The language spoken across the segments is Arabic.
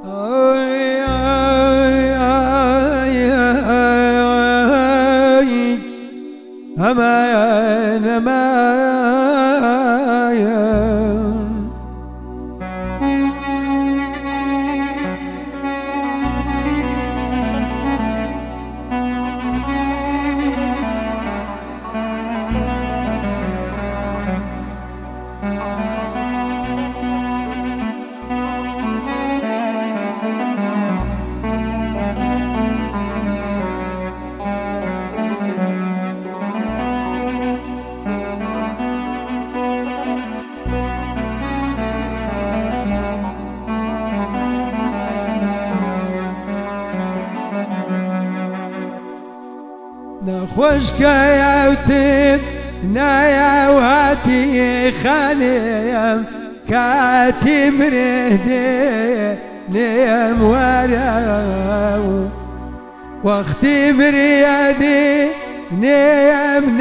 أمان أمان نخوش كيوتم نايا واتي خانيم كاتم رهدي نيم وراو واختي مريدي نيم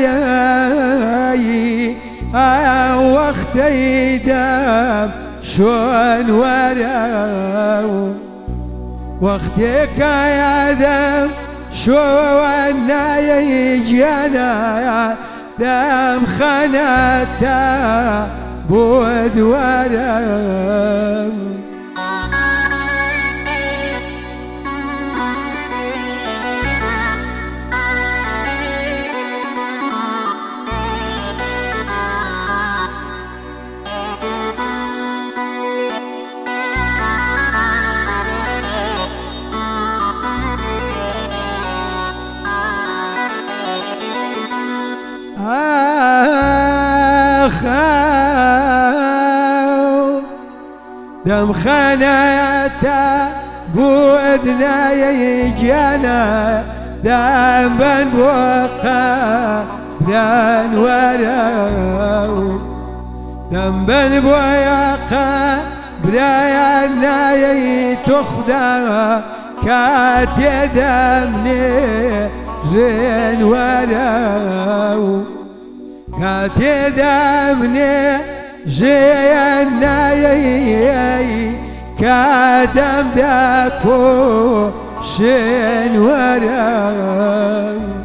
ناياي واختي دام شون وراو واختيك يا دم شو أنا يجينا دم خانتا بود ورم دم خاناتا بودنا يجانا دم بن بوقا بران وراو دم بن بوقا برانا يتخدا كاتي دمني زين وراو كاتي دمني جينا كادم داكو شين ورا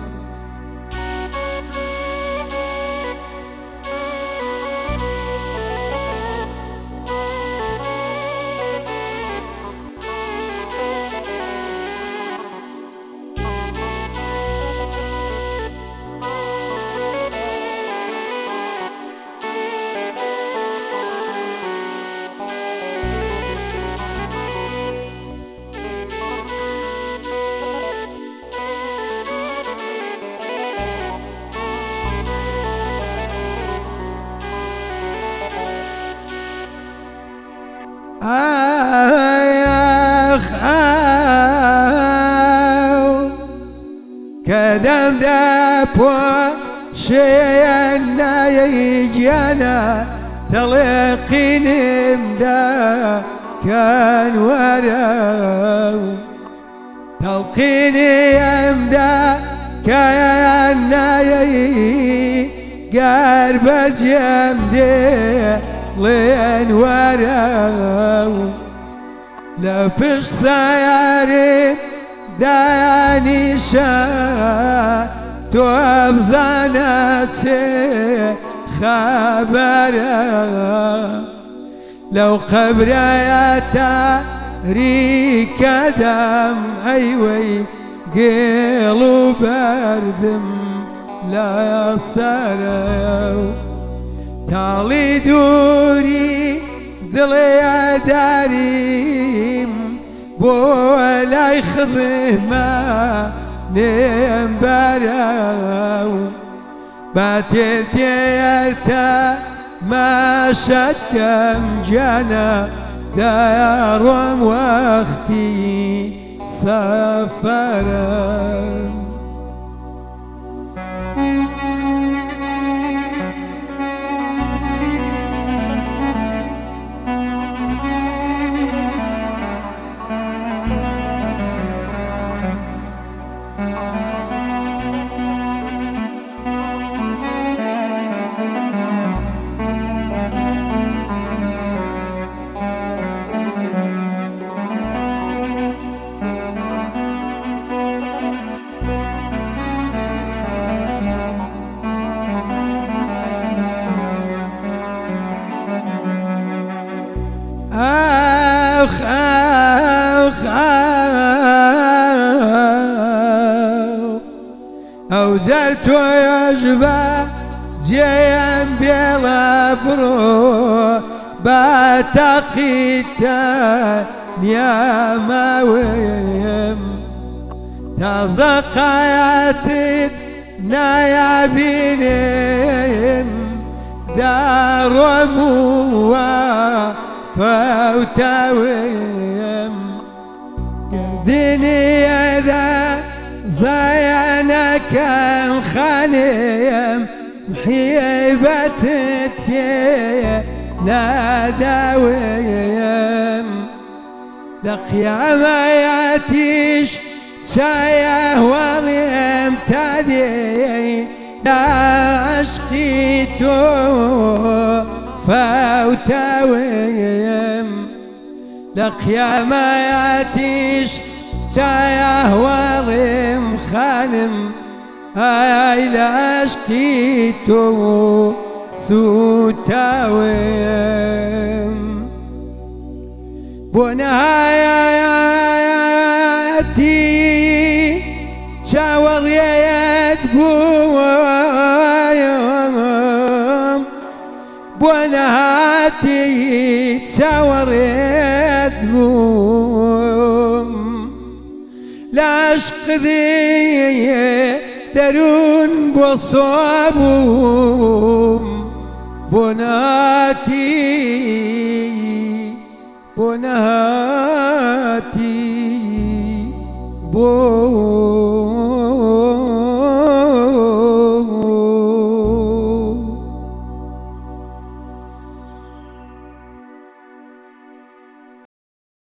كدم دابو شينا يجينا تلقين مدا كان وراو تلقين مدا كان قرب جمدي لين وراو لبش سياري داني شا تو بزانتي خبره لو خبرياتا ريك دم ايوي قلو بردم لا يصرو تالي دوري ذلي داريم بولا يخزما نيم براو باترتيرتا ما شكم جانا دار واختي سفرا او زرتو يجبا زين بلا برو باتقيتا يا مويم تزقيت نايا بينم دار موا فوتاويم قردني اذا زينك خانيم محيبة ناداويم لقيا ما ياتيش سايه وريم تادي لا عشقيتو فوتاويم لقيا ما ياتيش سايه وريم خانم هاي لاشكيتو سوتاويم بنهاياتي شاور يدبوم بنهاياتي شاور يدبوم لاشق ذي درون بصابوم بناتي